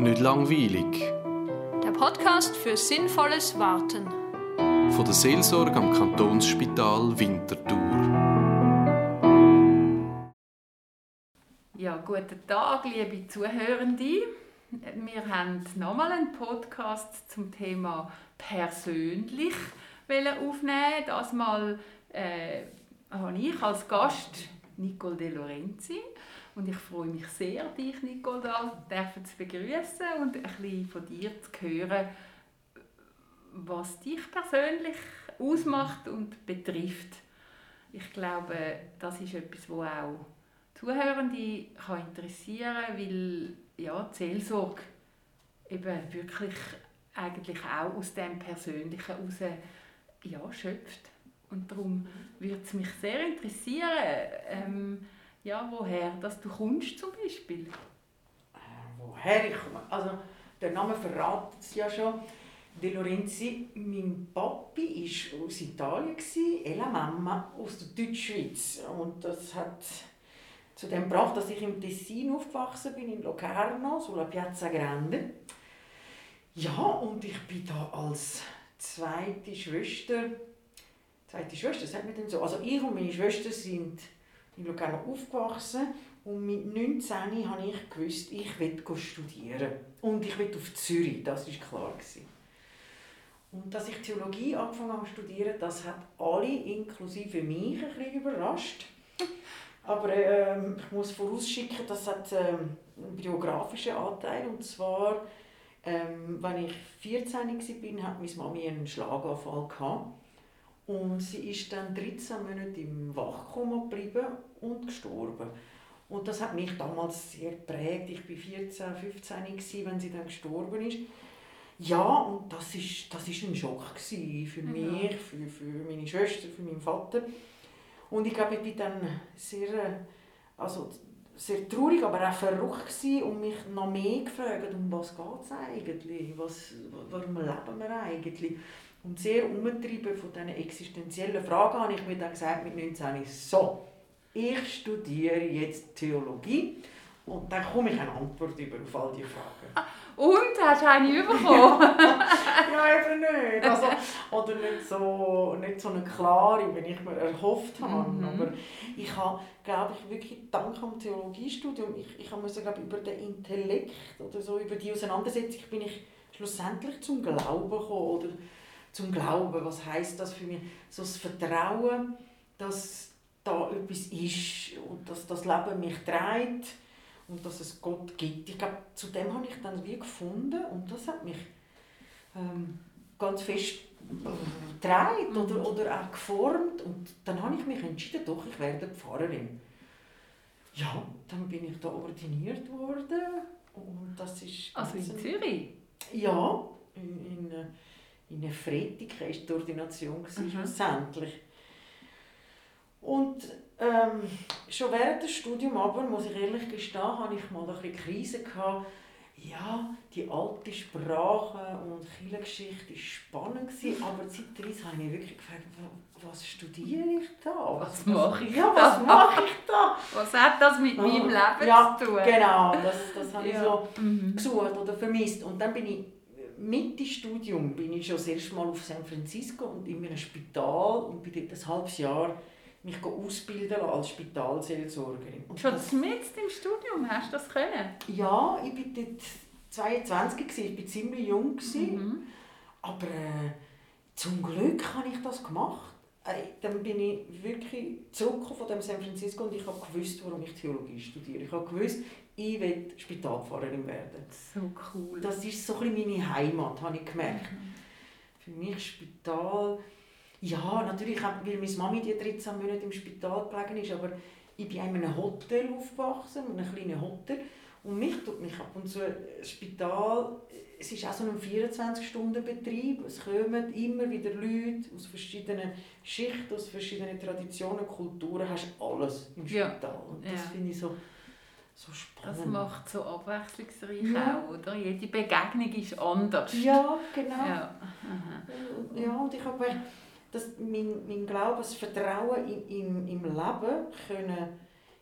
Nicht langweilig. Der Podcast für sinnvolles Warten. Von der Seelsorge am Kantonsspital Winterthur. Ja, guten Tag, liebe Zuhörende. Wir haben nochmal einen Podcast zum Thema persönlich aufnehmen. Das Mal habe ich als Gast Nicole De Lorenzi. Und ich freue mich sehr, dich, Nicole, da zu begrüßen und ein bisschen von dir zu hören, was dich persönlich ausmacht und betrifft. Ich glaube, das ist etwas, das auch Zuhörende kann interessieren kann, weil ja, die Seelsorge eben wirklich eigentlich auch aus dem Persönlichen heraus schöpft. Und darum würde es mich sehr interessieren, woher dass du kommst zum Beispiel. Woher ich komme? Also, der Name verratet es ja schon. De Lorenzi, mein Papi war aus Italien, la Mama aus der Deutschschweiz. Und das hat zu dem gebracht, dass ich im Tessin aufgewachsen bin, in Locarno, sulla Piazza Grande. Ja, und ich bin da als zweite Schwester, sagt man denn so? Also ich und meine Schwester sind in Locarno aufgewachsen und mit 19 habe ich gewusst, ich will studieren. Und ich will auf Zürich, das war klar. Und dass ich Theologie angefangen habe zu studieren, das hat alle, inklusive mich, ein bisschen überrascht. Aber ich muss vorausschicken, das hat einen biografischen Anteil. Und zwar, als ich 14 war, hatte meine Mami einen Schlaganfall. Und sie ist dann 13 Monate im Wachkoma geblieben und gestorben. Und das hat mich damals sehr geprägt. Ich war 14, 15, wenn sie dann gestorben ist. Ja, und das war ein Schock für mich, für meine Schwester, für meinen Vater. Und ich glaube, ich war dann sehr traurig, aber auch verrückt gewesen und mich noch mehr gefragt, um was geht es eigentlich? Warum leben wir eigentlich? Und sehr umgetrieben von diesen existenziellen Fragen habe ich mir dann gesagt, mit 19, so, ich studiere jetzt Theologie und dann komme ich eine Antwort auf all diese Fragen. Und? Hast du eine bekommen? Ja, eben nicht. Also, oder nicht so eine klare, wie ich mir erhofft habe. Aber ich habe, glaube ich, wirklich dank am Theologiestudium, ich musste, glaube ich, über den Intellekt oder so, über die Auseinandersetzung bin ich schlussendlich zum Glauben gekommen. Oder zum Glauben, was heisst das für mich? So das Vertrauen, dass da etwas ist und dass das Leben mich trägt. Und dass es Gott gibt. Ich glaube, zu dem habe ich dann wie gefunden und das hat mich ganz fest getragen oder auch geformt. Und dann habe ich mich entschieden, doch, ich werde Pfarrerin. Ja, dann bin ich da ordiniert worden. Und das ist also in Zürich? Ja, in Fretig war die Ordination schlussendlich. Und schon während des Studiums aber, muss ich ehrlich gestehen, hatte ich mal eine Krise gehabt. Ja, die alte Sprache und Kirchengeschichte war spannend, aber zeitweise habe ich mich wirklich gefragt, was studiere ich da? Was mache ich da? Was hat das mit meinem Leben zu tun? Genau, das habe ich so gesucht oder vermisst. Und dann bin ich Mitte Studium schon das erste Mal auf San Francisco und in einem Spital und bin dort ein halbes Jahr mich ausbilden als Spitalseelsorgerin. Und schon mitten im Studium hast du das können? Ja, ich war dort 22, ich war ziemlich jung. Aber zum Glück habe ich das gemacht. Dann bin ich wirklich zurückgekommen von dem San Francisco und ich habe gewusst, warum ich Theologie studiere. Ich habe gewusst, ich will Spitalpfarrerin werden. So cool. Das ist so ein bisschen meine Heimat, habe ich gemerkt. Für mich Spital... Ja, natürlich, weil meine Mami die 13 Monate im Spital gelegen ist, aber ich bin in einem Hotel aufgewachsen, in einem kleinen Hotel. Und mich tut mich ab und zu das Spital, es ist auch so ein 24-Stunden-Betrieb. Es kommen immer wieder Leute aus verschiedenen Schichten, aus verschiedenen Traditionen, Kulturen. Du hast alles im Spital. Und das finde ich so spannend. Das macht es so abwechslungsreich auch, oder? Jede Begegnung ist anders. Ja, genau. Ja, ja und ich habe gemerkt, dass mein Glaube, das Vertrauen im Leben können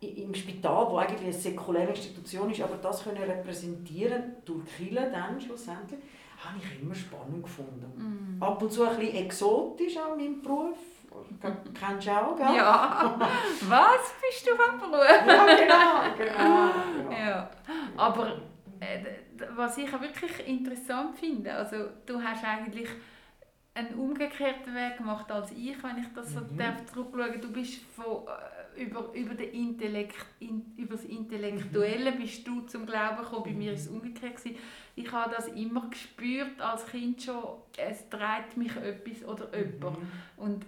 im Spital, wo eigentlich eine säkuläre Institution ist, aber das können repräsentieren durch Kirche dann schlussendlich, habe ich immer spannend gefunden. Ab und zu ein bisschen exotisch auch mein Beruf. Kennst du auch, gell? Ja. Was bist du vom Beruf? Ja, genau. Ja. Aber was ich auch wirklich interessant finde, also du hast eigentlich einen umgekehrten Weg gemacht als ich, wenn ich das so zurückschaue. Du bist über das Intellektuelle bist du zum Glauben gekommen. Bei mir war es umgekehrt. Ich habe das immer gespürt als Kind schon, es treibt mich etwas oder jemand. Und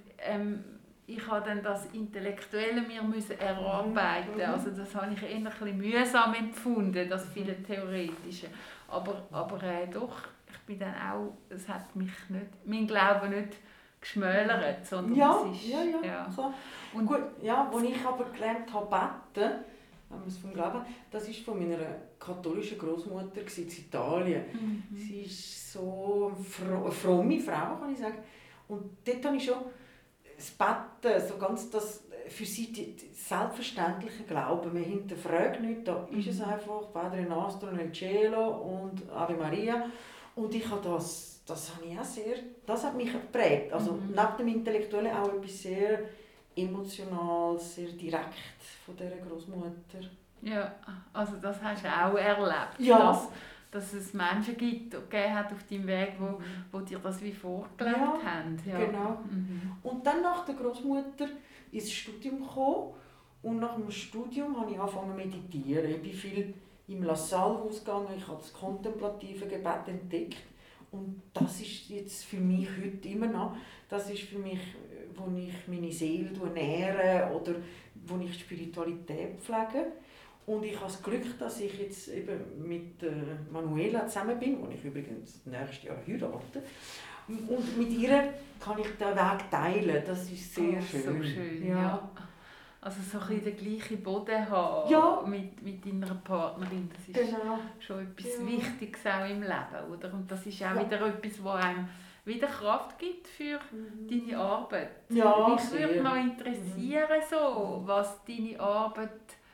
ich habe dann das Intellektuelle mir erarbeiten. Also das habe ich eher ein bisschen mühsam empfunden, das viele Theoretische. Aber doch, ich bin dann auch, es hat mich nicht, mein Glaube nicht geschmälert, sondern es ist... Ja. So. Und gut, ja, als ich aber gelernt habe, beten, wenn man es vom Glauben, das war von meiner katholischen Großmutter in Italien. Sie ist so eine fromme Frau, kann ich sagen. Und dort habe ich schon das Beten, so ganz das für sie das selbstverständliche Glauben. Man hinterfragt nichts, da ist es einfach Padre Nostro nel Cielo und Ave Maria. Und ich habe das habe ich auch sehr, das hat mich geprägt. Also neben dem Intellektuellen auch etwas sehr Emotionales, sehr direkt von dieser Großmutter. Ja, also das hast du auch erlebt, ja. dass es Menschen gegeben hat auf deinem Weg, wo dir das wie vorgelebt haben. Ja. Genau. Und dann nach der Großmutter ins Studium gekommen und nach dem Studium habe ich angefangen zu meditieren. Ich bin viel im La Salle gegangen, ich habe das kontemplative Gebet entdeckt. Und das ist jetzt für mich heute immer noch, das ist für mich, wo ich meine Seele ernähre oder wo ich Spiritualität pflege. Und ich habe das Glück, dass ich jetzt eben mit Manuela zusammen bin, die ich übrigens nächstes Jahr heirate. Und mit ihr kann ich den Weg teilen, das ist sehr schön. So schön, ja. Also so ein bisschen den gleichen Boden haben mit deiner Partnerin, das ist schon etwas Wichtiges auch im Leben, oder? Und das ist auch wieder etwas, das einem wieder Kraft gibt für deine Arbeit. Ja, mich würde noch interessieren, so, was deine Arbeit,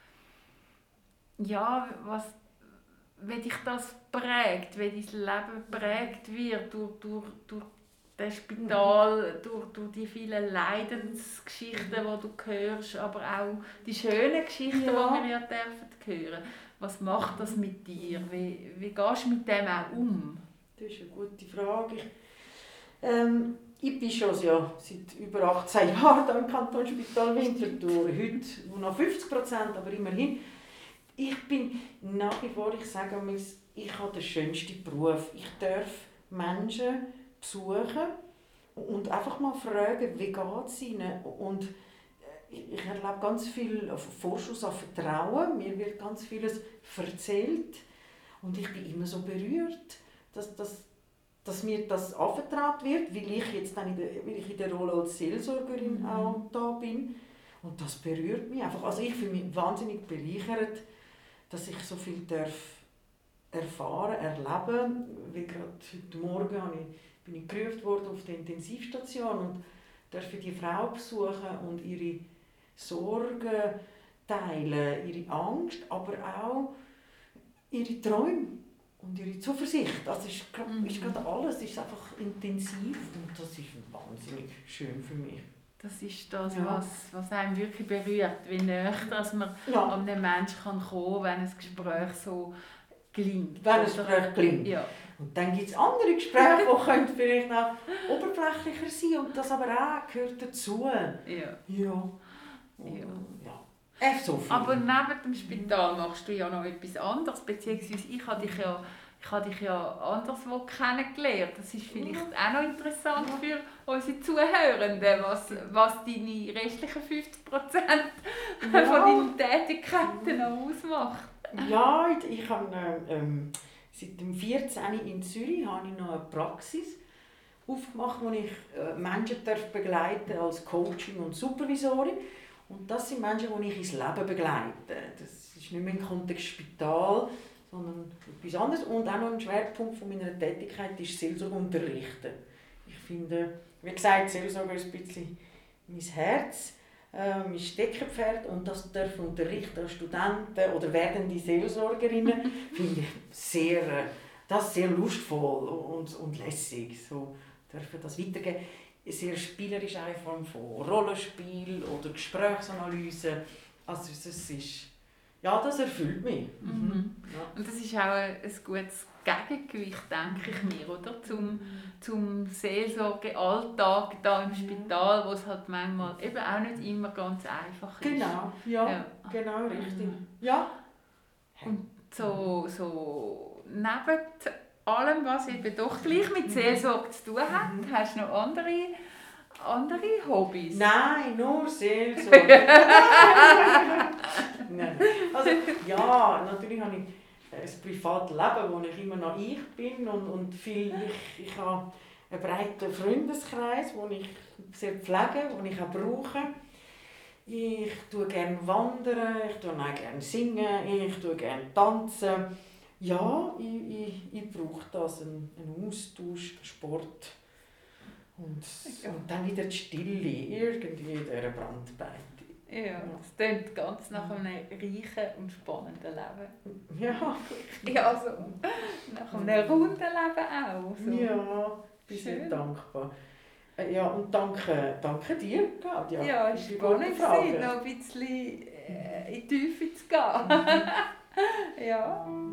wie dich das prägt, wie dein Leben prägt wird durch das Spital, durch die vielen Leidensgeschichten, die du hörst, aber auch die schönen Geschichten, die wir ja hören. Was macht das mit dir? Wie gehst du mit dem auch um? Das ist eine gute Frage. Ich bin schon seit über 18 Jahren hier im Kantonsspital Winterthur. Heute nur noch 50%, aber immerhin. Ich bin nach wie vor, ich sage einmal, ich habe den schönsten Beruf. Ich darf Menschen besuchen und einfach mal fragen, wie geht es ihnen. Und ich erlebe ganz viel Vorschuss an Vertrauen. Mir wird ganz vieles erzählt. Und ich bin immer so berührt, dass mir das anvertraut wird, weil ich jetzt dann in der Rolle als Seelsorgerin auch da bin. Und das berührt mich einfach. Also ich fühle mich wahnsinnig bereichert, dass ich so viel erfahren, erleben. Wie gerade heute Morgen bin ich gerufen worden auf der Intensivstation und durfte die Frau besuchen und ihre Sorgen teilen, ihre Angst, aber auch ihre Träume und ihre Zuversicht. Also ist gerade alles ist einfach intensiv und das ist wahnsinnig schön für mich. Das ist das, was einem wirklich berührt, wie näher dass man an einen Menschen kommen kann, wenn ein Gespräch so gelingt. Wenn ein Gespräch gelingt. Ja. Und dann gibt es andere Gespräche, die vielleicht noch oberflächlicher sein und das aber auch gehört dazu. So aber neben dem Spital machst du ja noch etwas anderes, beziehungsweise ich habe dich ja anderswo kennengelernt. Das ist vielleicht auch noch interessant für unsere Zuhörenden, was deine restlichen 50% von deinen Tätigkeiten noch ausmacht. Ja, ich habe seit dem 14. in Zürich habe ich noch eine Praxis aufgemacht, wo ich Menschen begleiten als Coaching und Supervisorin. Und das sind Menschen, die ich ins Leben begleite. Das ist nicht mehr im Kontext Spital, sondern etwas anderes. Und auch noch ein Schwerpunkt von meiner Tätigkeit ist Seelsorge unterrichten. Ich finde, wie gesagt, Seelsorge ist ein bisschen mein Herz. mein Steckenpferd, und das dürfen unterrichten Studenten oder werdende Seelsorgerinnen, finde ich sehr lustvoll und lässig. So dürfen das weitergeben. Sehr spielerisch, auch in Form von Rollenspiel oder Gesprächsanalyse. Also das ist, das erfüllt mich. Mhm. Ja. Und das ist auch ein gutes Gegengewicht, denke ich mir, oder? Zum Seelsorgealltag da im Spital, wo es halt manchmal eben auch nicht immer ganz einfach ist. Genau, genau, richtig. Ja. Und so neben allem, was eben doch gleich mit Seelsorge zu tun hat, hast du noch andere Hobbys? Nein, nur Seelsorge. Nein. Also, natürlich habe ich ein privates Leben, wo ich immer noch ich bin und ich habe einen breiten Freundeskreis, den ich sehr pflege, den ich auch brauche. Ich tue gerne wandern, ich tue auch gerne singen, ich tue gerne tanzen. Ja, ich brauche das, einen Austausch, Sport und dann wieder die Stille, irgendwie in dieser Brandweite. Ja, das klingt ganz nach einem reichen und spannenden Leben. Ja. Ja, also nach einem runden Leben auch. So. Ja, bin sehr dankbar. Ja, und danke dir, Claudia. Ja, es war spannend, noch ein bisschen in die Tiefe zu gehen. Ja.